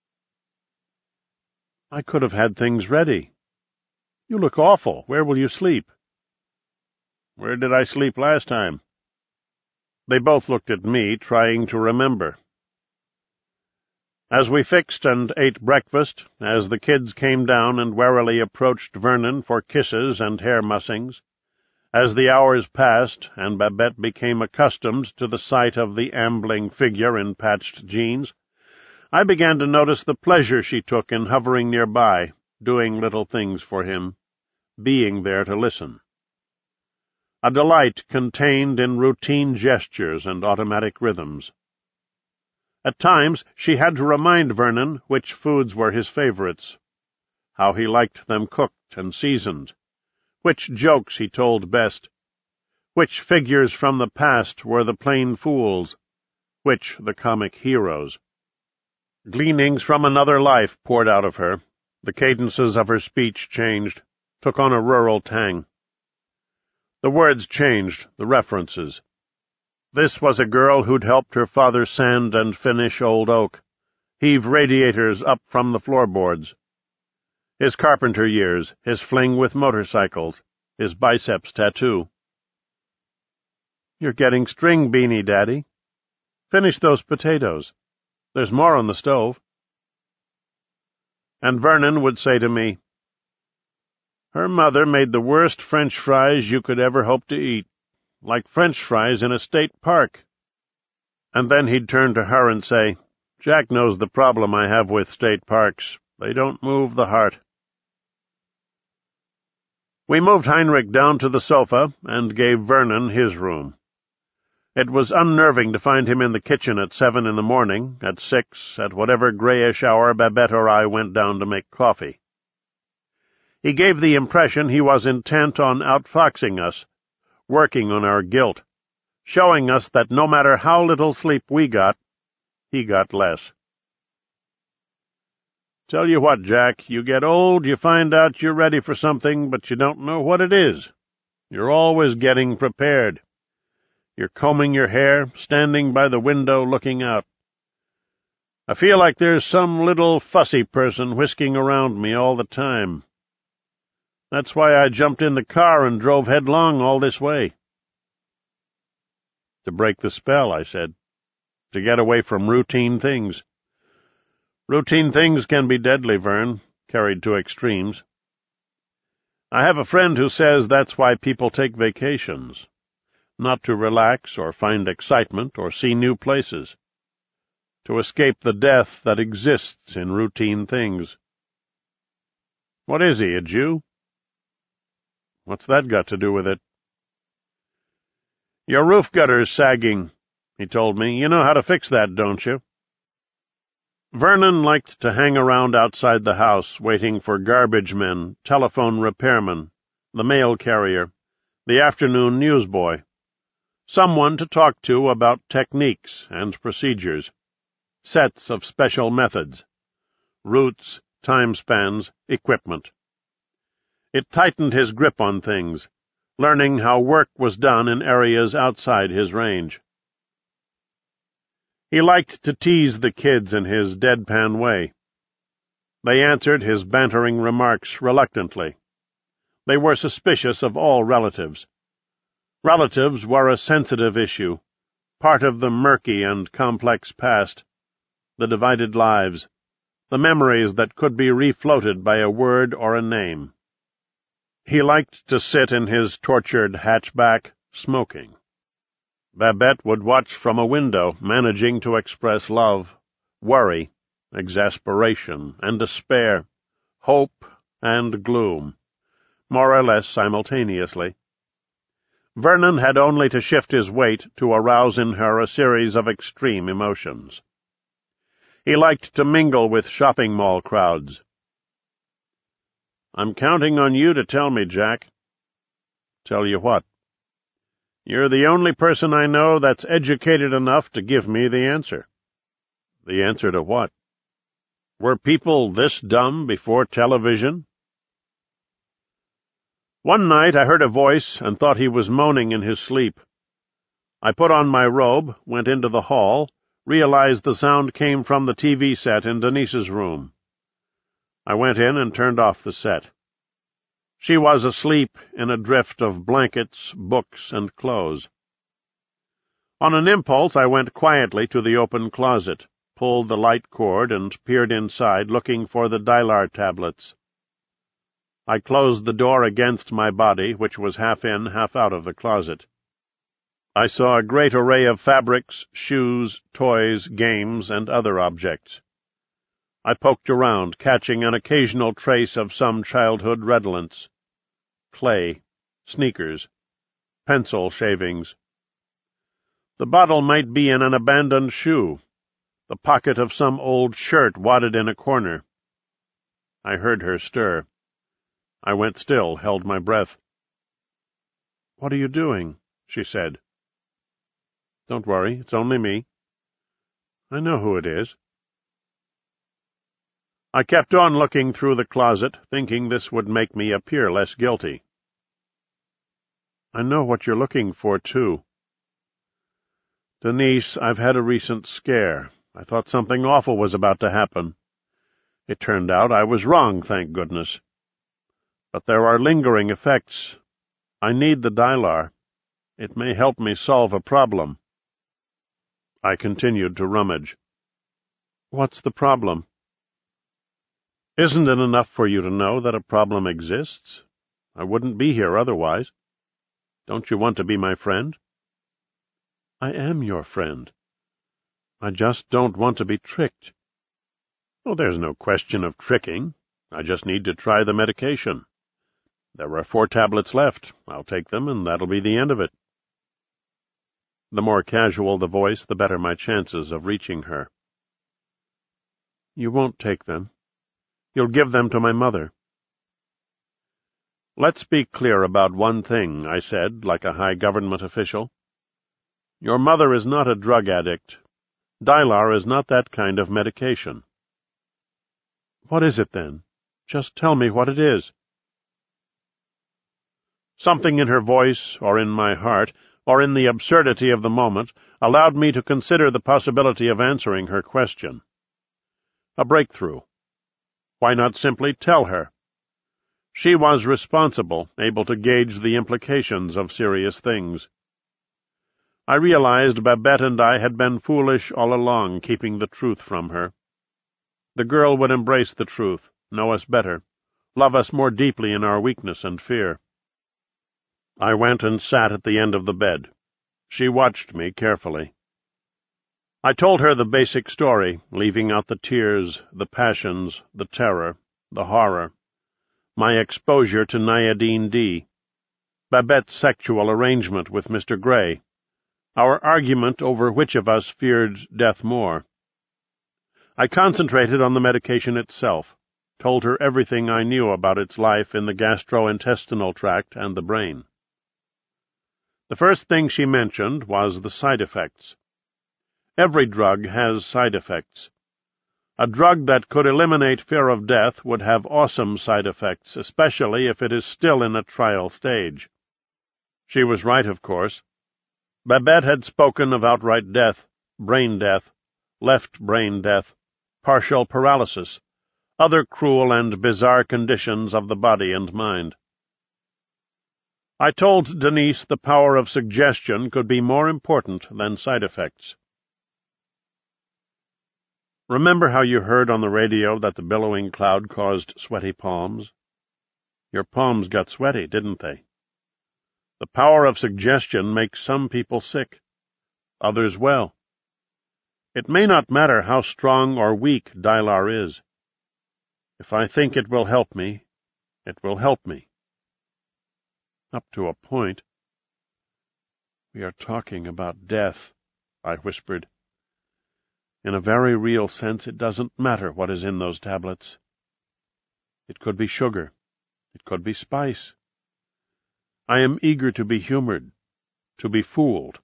S1: "I could have had things ready. You look awful. Where will you sleep?" "Where did I sleep last time?" They both looked at me, trying to remember. As we fixed and ate breakfast, as the kids came down and warily approached Vernon for kisses and hair-mussings, as the hours passed and Babette became accustomed to the sight of the ambling figure in patched jeans, I began to notice the pleasure she took in hovering nearby, doing little things for him, being there to listen. A delight contained in routine gestures and automatic rhythms. At times she had to remind Vernon which foods were his favorites, how he liked them cooked and seasoned, which jokes he told best, which figures from the past were the plain fools, which the comic heroes. Gleanings from another life poured out of her. The cadences of her speech changed, took on a rural tang. The words changed, the references. This was a girl who'd helped her father sand and finish old oak, heave radiators up from the floorboards. His carpenter years, his fling with motorcycles, his biceps tattoo. "You're getting string beanie, Daddy. Finish those potatoes. There's more on the stove." And Vernon would say to me, "Her mother made the worst French fries you could ever hope to eat, like French fries in a state park." And then he'd turn to her and say, "Jack knows the problem I have with state parks. They don't move the heart." We moved Heinrich down to the sofa and gave Vernon his room. It was unnerving to find him in the kitchen at seven in the morning, at six, at whatever grayish hour Babette or I went down to make coffee. He gave the impression he was intent on outfoxing us, working on our guilt, showing us that no matter how little sleep we got, he got less. "Tell you what, Jack, you get old, you find out you're ready for something, but you don't know what it is. You're always getting prepared. You're combing your hair, standing by the window looking out. I feel like there's some little fussy person whisking around me all the time. That's why I jumped in the car and drove headlong all this way." "To break the spell," I said. "To get away from routine things." "Routine things can be deadly, Vern, carried to extremes. I have a friend who says that's why people take vacations. Not to relax or find excitement or see new places. To escape the death that exists in routine things." "What is he, a Jew?" "What's that got to do with it?" "Your roof gutter's sagging," he told me. "You know how to fix that, don't you?" Vernon liked to hang around outside the house, waiting for garbage men, telephone repairmen, the mail carrier, the afternoon newsboy. Someone to talk to about techniques and procedures, sets of special methods, routes, time spans, equipment. It tightened his grip on things, learning how work was done in areas outside his range. He liked to tease the kids in his deadpan way. They answered his bantering remarks reluctantly. They were suspicious of all relatives. Relatives were a sensitive issue, part of the murky and complex past, the divided lives, the memories that could be refloated by a word or a name. He liked to sit in his tortured hatchback, smoking. Babette would watch from a window, managing to express love, worry, exasperation, and despair, hope and gloom, more or less simultaneously. Vernon had only to shift his weight to arouse in her a series of extreme emotions. He liked to mingle with shopping mall crowds. "I'm counting on you to tell me, Jack." "Tell you what?" "You're the only person I know that's educated enough to give me the answer." "The answer to what?" "Were people this dumb before television?" One night I heard a voice and thought he was moaning in his sleep. I put on my robe, went into the hall, realized the sound came from the T V set in Denise's room. I went in and turned off the set. She was asleep in a drift of blankets, books, and clothes. On an impulse I went quietly to the open closet, pulled the light cord, and peered inside, looking for the Dylar tablets. I closed the door against my body, which was half in, half out of the closet. I saw a great array of fabrics, shoes, toys, games, and other objects. I poked around, catching an occasional trace of some childhood redolence. Clay, sneakers, pencil shavings. The bottle might be in an abandoned shoe, the pocket of some old shirt wadded in a corner. I heard her stir. I went still, held my breath. "What are you doing?" she said. "Don't worry, it's only me." "I know who it is." I kept on looking through the closet, thinking this would make me appear less guilty. "I know what you're looking for, too." "Denise, I've had a recent scare. I thought something awful was about to happen. It turned out I was wrong, thank goodness. But there are lingering effects. I need the Dylar. It may help me solve a problem." I continued to rummage. "What's the problem?" "Isn't it enough for you to know that a problem exists? I wouldn't be here otherwise. Don't you want to be my friend?" "I am your friend. I just don't want to be tricked." "Oh, there's no question of tricking. I just need to try the medication. There are four tablets left. I'll take them, and that'll be the end of it." The more casual the voice, the better my chances of reaching her. "You won't take them. You'll give them to my mother." "Let's be clear about one thing," I said, like a high government official. "Your mother is not a drug addict. Dylar is not that kind of medication." "What is it, then? Just tell me what it is." Something in her voice, or in my heart, or in the absurdity of the moment, allowed me to consider the possibility of answering her question. A breakthrough. Why not simply tell her? She was responsible, able to gauge the implications of serious things. I realized Babette and I had been foolish all along, keeping the truth from her. The girl would embrace the truth, know us better, love us more deeply in our weakness and fear. I went and sat at the end of the bed. She watched me carefully. I told her the basic story, leaving out the tears, the passions, the terror, the horror, my exposure to Nyadine D., Babette's sexual arrangement with Mister Gray, our argument over which of us feared death more. I concentrated on the medication itself, told her everything I knew about its life in the gastrointestinal tract and the brain. The first thing she mentioned was the side effects. Every drug has side effects. A drug that could eliminate fear of death would have awesome side effects, especially if it is still in a trial stage. She was right, of course. Babette had spoken of outright death, brain death, left brain death, partial paralysis, other cruel and bizarre conditions of the body and mind. I told Denise the power of suggestion could be more important than side effects. Remember how you heard on the radio that the billowing cloud caused sweaty palms? Your palms got sweaty, didn't they? The power of suggestion makes some people sick, others well. It may not matter how strong or weak Dylar is. If I think it will help me, it will help me. Up to a point. We are talking about death, I whispered. In a very real sense, it doesn't matter what is in those tablets. It could be sugar. It could be spice. I am eager to be humored, to be fooled.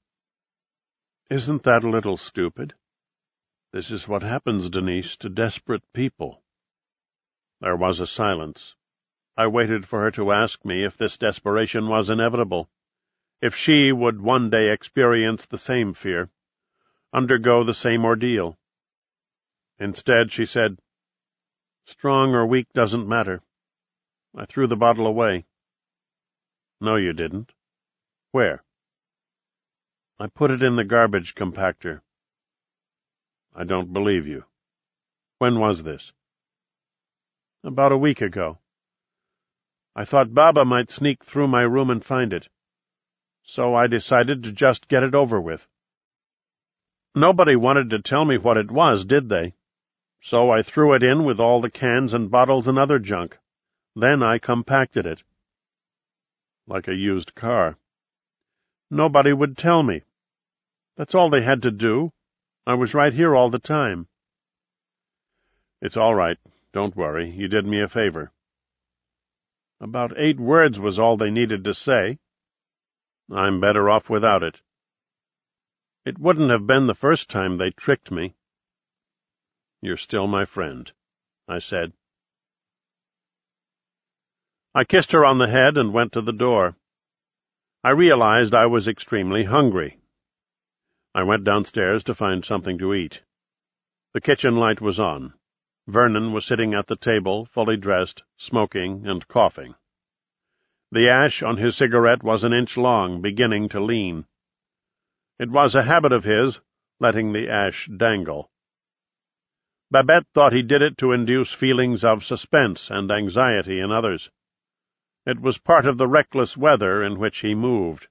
S1: Isn't that a little stupid? This is what happens, Denise, to desperate people. There was a silence. I waited for her to ask me if this desperation was inevitable, if she would one day experience the same fear, undergo the same ordeal. Instead, she said, "Strong or weak doesn't matter. I threw the bottle away." "No, you didn't. Where?" "I put it in the garbage compactor." "I don't believe you. When was this?" "About a week ago. I thought Baba might sneak through my room and find it, so I decided to just get it over with. Nobody wanted to tell me what it was, did they? So I threw it in with all the cans and bottles and other junk. Then I compacted it." "Like a used car." "Nobody would tell me. That's all they had to do. I was right here all the time." "It's all right. Don't worry. You did me a favor." About eight words was all they needed to say. I'm better off without it. It wouldn't have been the first time they tricked me. You're still my friend, I said. I kissed her on the head and went to the door. I realized I was extremely hungry. I went downstairs to find something to eat. The kitchen light was on. Vernon was sitting at the table, fully dressed, smoking and coughing. The ash on his cigarette was an inch long, beginning to lean. It was a habit of his, letting the ash dangle. Babette thought he did it to induce feelings of suspense and anxiety in others. It was part of the reckless weather in which he moved.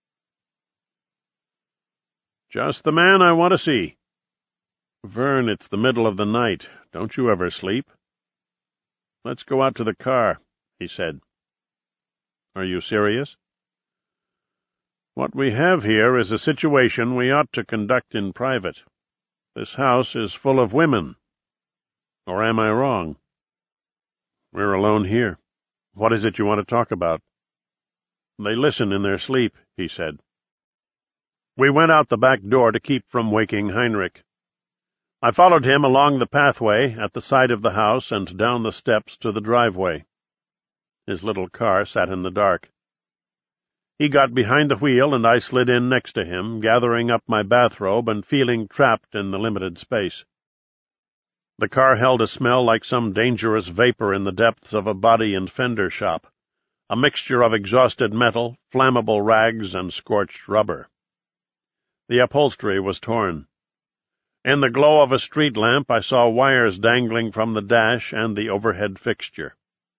S1: "Just the man I want to see." "Vern, it's the middle of the night. Don't you ever sleep?" "Let's go out to the car," he said. "Are you serious?" "What we have here is a situation we ought to conduct in private. This house is full of women. Or am I wrong?" "We're alone here. What is it you want to talk about?" "They listen in their sleep," he said. We went out the back door to keep from waking Heinrich. I followed him along the pathway at the side of the house and down the steps to the driveway. His little car sat in the dark. He got behind the wheel, and I slid in next to him, gathering up my bathrobe and feeling trapped in the limited space. The car held a smell like some dangerous vapor in the depths of a body and fender shop, a mixture of exhausted metal, flammable rags, and scorched rubber. The upholstery was torn. In the glow of a street lamp I saw wires dangling from the dash and the overhead fixture.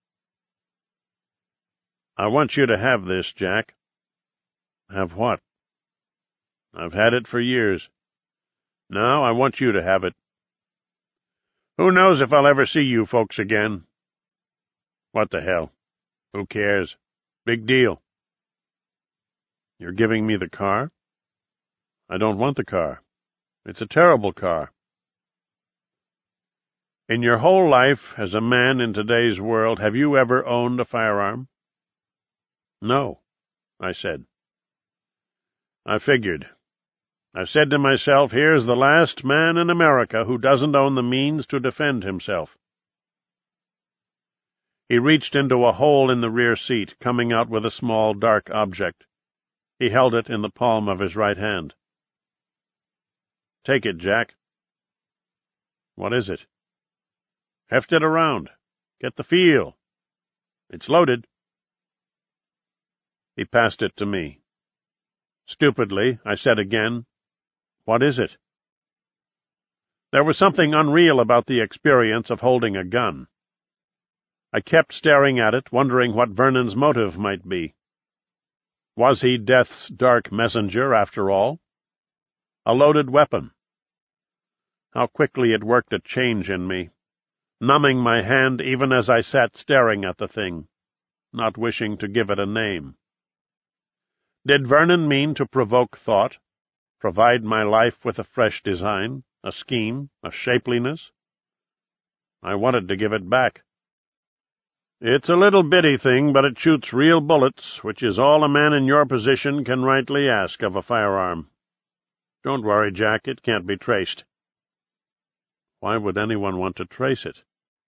S1: "I want you to have this, Jack." "Have what?" "I've had it for years. Now I want you to have it. Who knows if I'll ever see you folks again?" "What the hell? Who cares? Big deal." "You're giving me the car?" "I don't want the car. It's a terrible car." "In your whole life, as a man in today's world, have you ever owned a firearm?" "No," I said. "I figured. I said to myself, here's the last man in America who doesn't own the means to defend himself. He reached into a hole in the rear seat, coming out with a small, dark object. He held it in the palm of his right hand. Take it, Jack. What is it? Heft it around. Get the feel. It's loaded. He passed it to me. Stupidly, I said again, what is it? There was something unreal about the experience of holding a gun. I kept staring at it, wondering what Vernon's motive might be. Was he death's dark messenger, after all? A loaded weapon. How quickly it worked a change in me, numbing my hand even as I sat staring at the thing, not wishing to give it a name. Did Vernon mean to provoke thought, provide my life with a fresh design, a scheme, a shapeliness? I wanted to give it back. It's a little bitty thing, but it shoots real bullets, which is all a man in your position can rightly ask of a firearm. Don't worry, Jack, it can't be traced. Why would anyone want to trace it?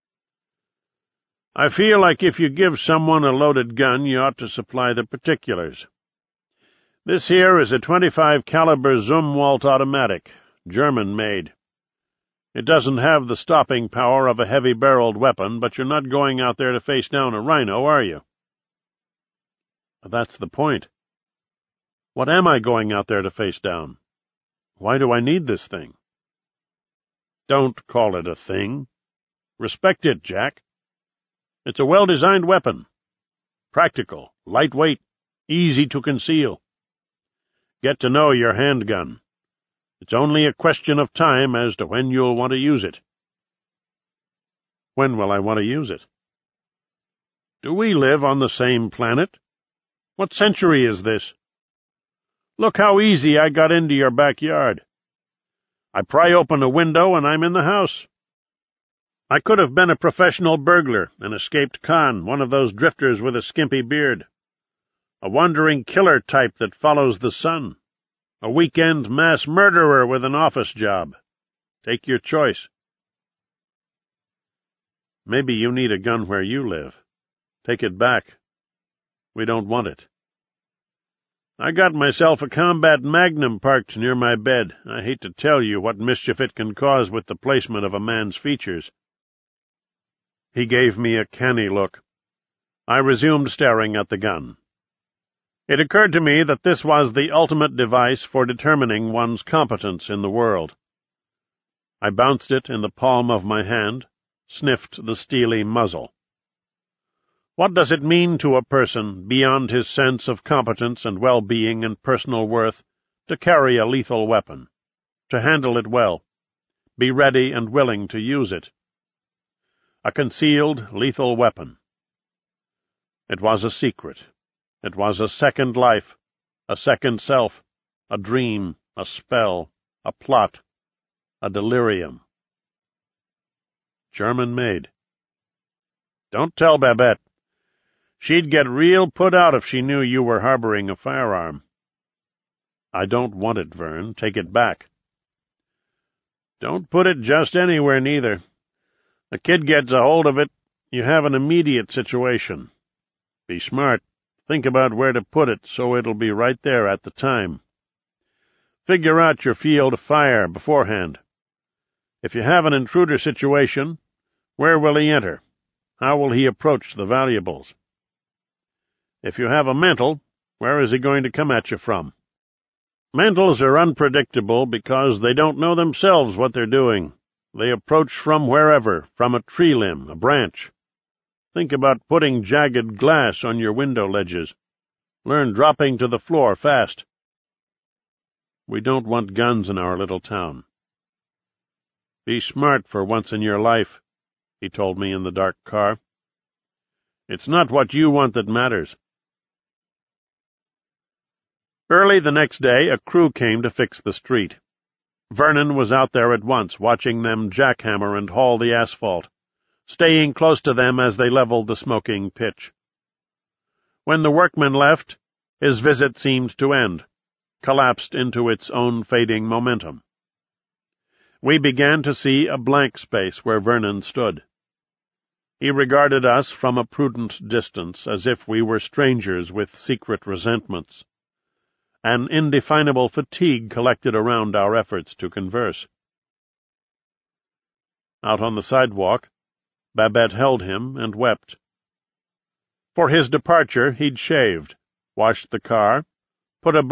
S1: I feel like if you give someone a loaded gun, you ought to supply the particulars. This here is a twenty-five caliber Zumwalt automatic, German-made. It doesn't have the stopping power of a heavy-barreled weapon, but you're not going out there to face down a rhino, are you? That's the point. What am I going out there to face down? Why do I need this thing? Don't call it a thing. Respect it, Jack. It's a well-designed weapon. Practical, lightweight, easy to conceal. Get to know your handgun. It's only a question of time as to when you'll want to use it. When will I want to use it? Do we live on the same planet? What century is this? Look how easy I got into your backyard. I pry open a window and I'm in the house. I could have been a professional burglar, an escaped con, one of those drifters with a skimpy beard. A wandering killer type that follows the sun. A weekend mass murderer with an office job. Take your choice. Maybe you need a gun where you live. Take it back. We don't want it. I got myself a combat magnum parked near my bed. I hate to tell you what mischief it can cause with the placement of a man's features. He gave me a canny look. I resumed staring at the gun. It occurred to me that this was the ultimate device for determining one's competence in the world. I bounced it in the palm of my hand, sniffed the steely muzzle. What does it mean to a person, beyond his sense of competence and well-being and personal worth, to carry a lethal weapon, to handle it well, be ready and willing to use it? A concealed, lethal weapon. It was a secret. It was a second life, a second self, a dream, a spell, a plot, a delirium. German-made. Don't tell Babette. She'd get real put out if she knew you were harboring a firearm. I don't want it, Vern. Take it back. Don't put it just anywhere, neither. The kid gets a hold of it, you have an immediate situation. Be smart. Think about where to put it so it'll be right there at the time. Figure out your field of fire beforehand. If you have an intruder situation, where will he enter? How will he approach the valuables? If you have a mental, where is he going to come at you from? Mentals are unpredictable because they don't know themselves what they're doing. They approach from wherever, from a tree limb, a branch. Think about putting jagged glass on your window ledges. Learn dropping to the floor fast. We don't want guns in our little town. Be smart for once in your life, he told me in the dark car. It's not what you want that matters. Early the next day, a crew came to fix the street. Vernon was out there at once, watching them jackhammer and haul the asphalt, staying close to them as they leveled the smoking pitch. When the workmen left, his visit seemed to end. collapsed into its own fading momentum. We began to see a blank space where Vernon stood. He regarded us from a prudent distance, as if we were strangers with secret resentments. An indefinable fatigue collected around our efforts to converse. Out on the sidewalk, Babette held him and wept. For his departure he'd shaved, washed the car, put a